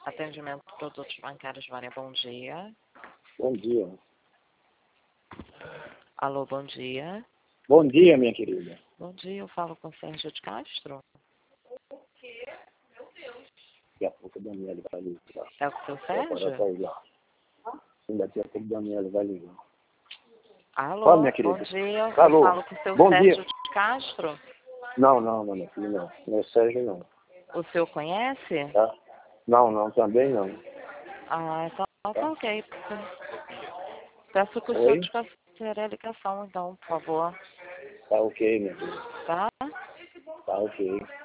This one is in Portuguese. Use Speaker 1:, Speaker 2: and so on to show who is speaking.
Speaker 1: Atendimento de produtos bancários Vânia, bom dia.
Speaker 2: Bom dia.
Speaker 1: Alô, bom dia.
Speaker 2: Bom dia, minha querida.
Speaker 1: Bom dia, eu falo com o Sérgio de Castro.
Speaker 2: Daqui a pouco a Daniela vai ligar.
Speaker 1: É o seu
Speaker 2: Agora
Speaker 1: Sérgio?
Speaker 2: vai ligar. Sim, daqui a pouco a Daniela vai ligar.
Speaker 1: Alô,
Speaker 2: Fala, minha querida.
Speaker 1: bom dia, eu
Speaker 2: Alô.
Speaker 1: falo com o seu
Speaker 2: Bom
Speaker 1: Sérgio
Speaker 2: dia.
Speaker 1: de Castro.
Speaker 2: Não, minha filha, não. Não é Sérgio, não.
Speaker 1: O senhor conhece?
Speaker 2: Tá? Não, também não.
Speaker 1: Ah, então tá ok. Peço que o senhor
Speaker 2: Oi?
Speaker 1: desconsidere a ligação, então, por favor.
Speaker 2: Tá ok, minha filha.
Speaker 1: Tá?
Speaker 2: Tá ok.